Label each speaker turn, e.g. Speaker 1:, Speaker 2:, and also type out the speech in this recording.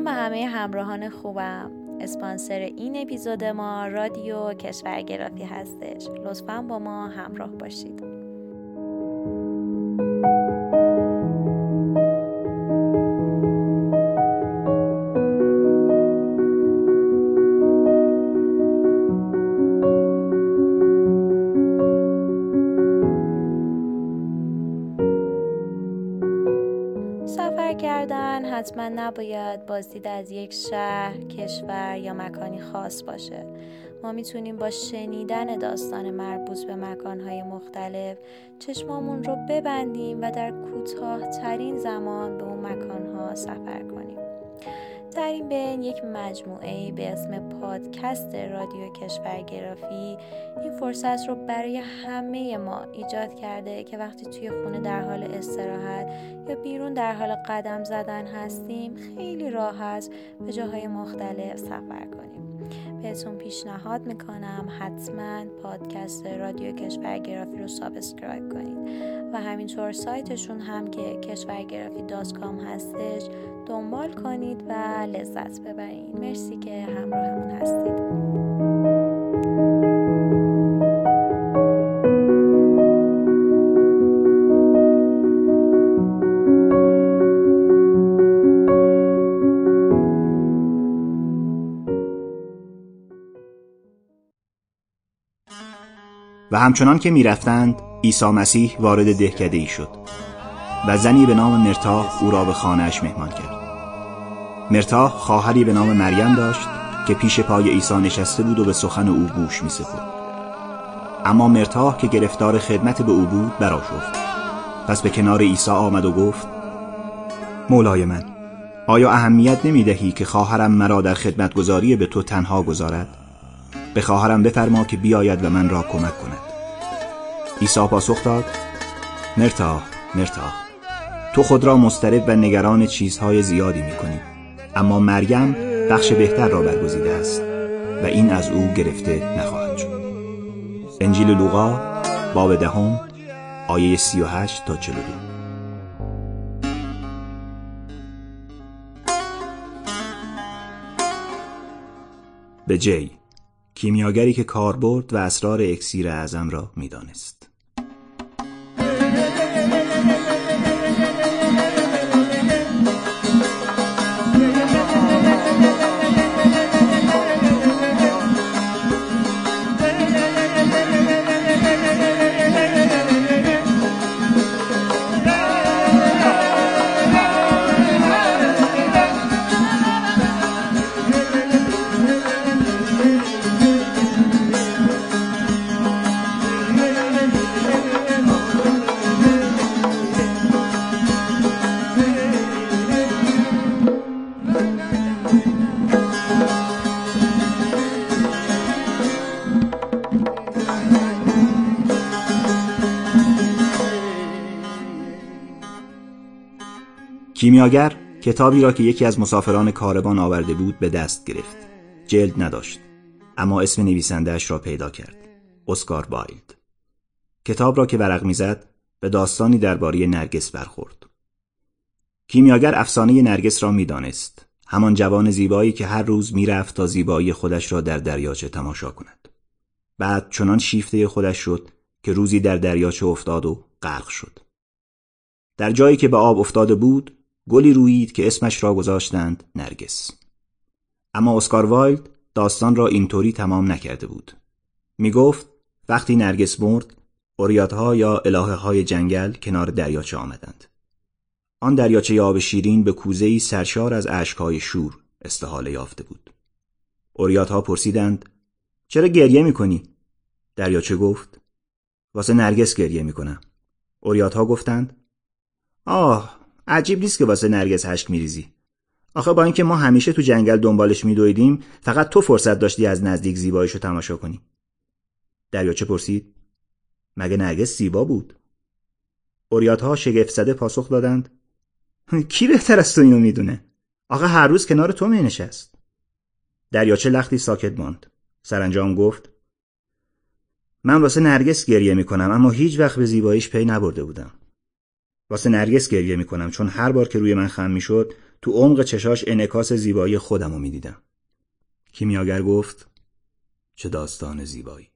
Speaker 1: به همه همراهان خوبم. اسپانسر این اپیزود ما رادیو کشورگرافی هستش. لطفاً با ما همراه باشید. سفر کردن حتما نباید بازدید از یک شهر، کشور یا مکانی خاص باشه. ما میتونیم با شنیدن داستان مربوط به مکانهای مختلف چشمامون رو ببندیم و در کوتاه‌ترین زمان به اون مکانها سفر کنیم. در این بین یک مجموعه به اسم پادکست رادیو کشورگرافی این فرصت رو برای همه ما ایجاد کرده که وقتی توی خونه در حال استراحت یا بیرون در حال قدم زدن هستیم خیلی راحت به جاهای مختلف سفر کنیم. بهتون پیشنهاد میکنم حتما پادکست رادیو کشورگرافی رو سابسکرایب کنید و همینطور سایتشون هم که کشورگرافی.com هستش دنبال کنید و لذت ببرید. مرسی که همراهمون هستید.
Speaker 2: و همچنان که می‌رفتند عیسی مسیح وارد دهکده‌ای شد و زنی به نام مرتا او را به خانه‌اش مهمان کرد. مرتا خواهری به نام مریم داشت که پیش پای عیسی نشسته بود و به سخن او گوش می‌سپرد. اما مرتا که گرفتار خدمت به او بود برآشفت. پس به کنار عیسی آمد و گفت: مولای من، آیا اهمیت نمی‌دهی که خواهرم مرا در خدمتگزاری به تو تنها گذارد؟ به خواهرم بفرما که بیاید و من را کمک کند. عیسی پاسخ داد: مرتا، تو خود را مضطرب و نگران چیزهای زیادی می‌کنی، اما مریم بخش بهتر را برگزیده است و این از او گرفته نخواهد شد. انجیل لوقا باب 10 آیه 38 تا 42. به جی، کیمیاگری که کاربرد و اسرار اکسیر اعظم را می‌دانست. کیمیاگر کتابی را که یکی از مسافران کاروان آورده بود به دست گرفت. جلد نداشت، اما اسم نویسنده‌اش را پیدا کرد: اسکار وایلد. کتاب را که ورق می‌زد به داستانی درباره نرگس برخورد. کیمیاگر افسانه نرگس را می‌دانست، همان جوان زیبایی که هر روز می‌رفت تا زیبایی خودش را در دریاچه تماشا کند. بعد چنان شیفته خودش شد که روزی در دریاچه افتاد و غرق شد. در جایی که به آب افتاده بود گلی رویید که اسمش را گذاشتند نرگس. اما اسکار وایلد داستان را اینطوری تمام نکرده بود. می گفت وقتی نرگس مرد، اوریادها یا الهه‌های جنگل کنار دریاچه آمدند. آن دریاچه آب شیرین به کوزه‌ای سرشار از اشک‌های شور استحاله یافته بود. اوریادها پرسیدند: چرا گریه می‌کنی؟ دریاچه گفت: واسه نرگس گریه می‌کنم. اوریادها گفتند: عجیب نیست که واسه نرگس اشک میریزی. آخه با اینکه ما همیشه تو جنگل دنبالش میدویدیم، فقط تو فرصت داشتی از نزدیک زیباییشو تماشا کنی. دریاچه پرسید: مگه نرگس زیبا بود؟ اوریادها شگفت زده پاسخ دادند: کی بهتر از تو اینو میدونه؟ آخه هر روز کنار تو مینشست. دریاچه لختی ساکت ماند. سرانجام گفت: من واسه نرگس گریه میکنم، اما هیچ وقت به زیباییش پی نبرده بودم. واسه نرگس گریه میکنم چون هر بار که روی من خم میشد تو عمق چشاش انعکاس زیبایی خودمو میدیدم. کیمیاگر گفت چه داستان زیبایی.